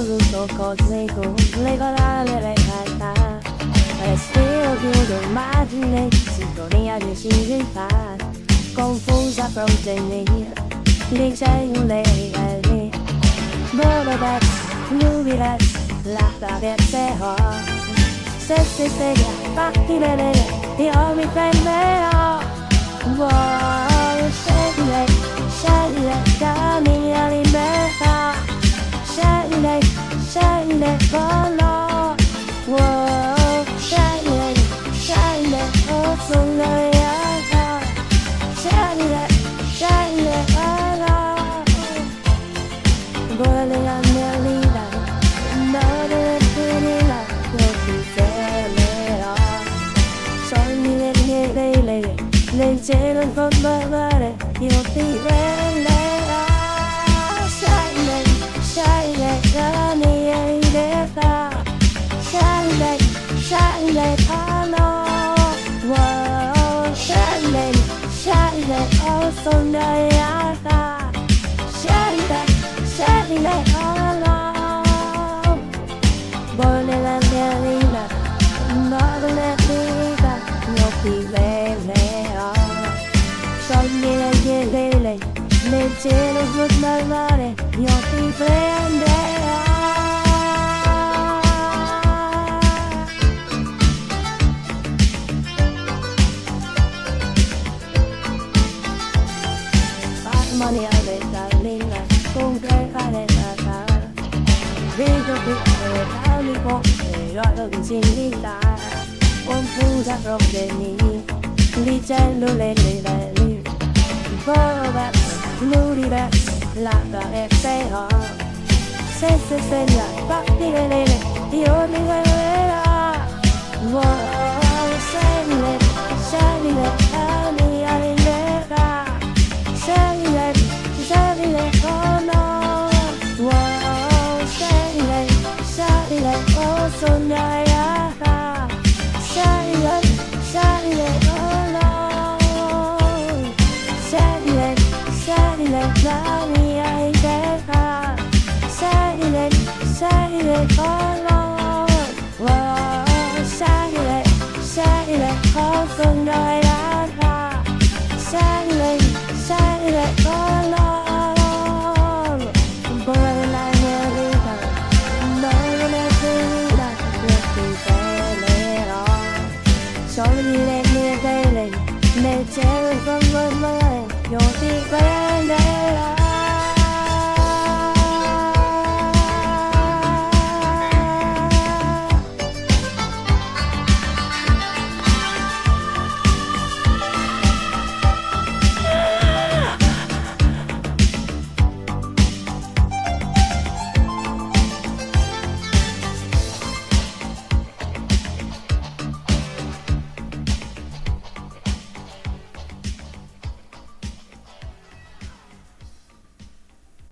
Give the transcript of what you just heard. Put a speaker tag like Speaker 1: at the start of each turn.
Speaker 1: voluto cosmico, regolare le realtà. Respiro chiudo immagine, sintonia di civiltà, confusa progenie, di cellule ribelli. Bolodex, nubilex, l'acqua verserò. Se si sveglia, fatti vedere, io mi prenderò. Wow, scegli, dammi la libertà. Scegli, oh no. Wow, scegli, oh sono la realtà. Scegli, oh no. Vuole la mia vita, non deve finire, non ti fermerò. Sogni le mie vele, nel cielo in fondo al mare, io ti prenderò. Scegli la mia libertà. Scegli, oh no. Wow, scegli, oh sono la realtà. Scegli, oh no. Vuole la mia vita, non è finita, io ti prenderò. Sogni le mie vele, nel cielo giù dal mare, io ti prenderò. Armonia metallina, concreta nella cara. Vedo piccole camico, e l'oro di civiltà. Confusa problemi, di cellule livelli. Bolodex, nubilex, l'acqua verserò. Se si sveglia, fatti vedere, io mi prenderò. Wow, scegli, la mia libertà. Scegli, oh no. Wow, scegli, oh sono la realtà. Scegli, oh no. Scegli la mia libertà. Scegli, oh no.